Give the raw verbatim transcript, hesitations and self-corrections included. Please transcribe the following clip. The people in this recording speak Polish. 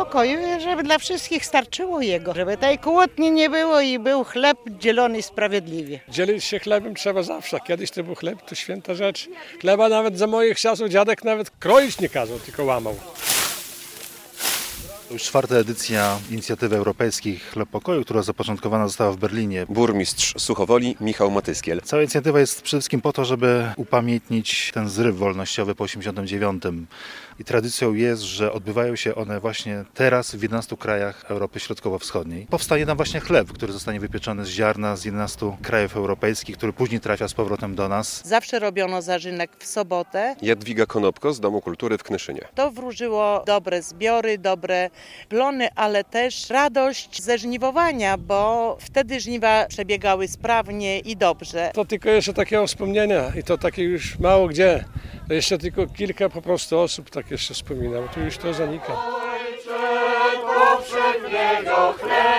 pokoju, żeby dla wszystkich starczyło jego, żeby tej kłótni nie było i był chleb dzielony sprawiedliwie. Dzielić się chlebem trzeba zawsze. Kiedyś to był chleb, to święta rzecz. Chleba nawet za moich czasów dziadek nawet kroić nie kazał, tylko łamał. To już czwarta edycja inicjatywy europejskiej Chleb Pokoju, która zapoczątkowana została w Berlinie. Burmistrz Suchowoli Michał Matyskiel. Cała inicjatywa jest przede wszystkim po to, żeby upamiętnić ten zryw wolnościowy po osiemdziesiątym dziewiątym. I tradycją jest, że odbywają się one właśnie teraz w jedenastu krajach Europy Środkowo-Wschodniej. Powstaje tam właśnie chleb, który zostanie wypieczony z ziarna z jedenastu krajów europejskich, który później trafia z powrotem do nas. Zawsze robiono zarzynek w sobotę. Jadwiga Konopko z Domu Kultury w Knyszynie. To wróżyło dobre zbiory, dobre plony, ale też radość ze żniwowania, bo wtedy żniwa przebiegały sprawnie i dobrze. To tylko jeszcze takie wspomnienia i to takie już mało gdzie. To jeszcze tylko kilka po prostu osób tak jeszcze wspomina, bo tu już to zanika. Ojcze, powszedniego chleba.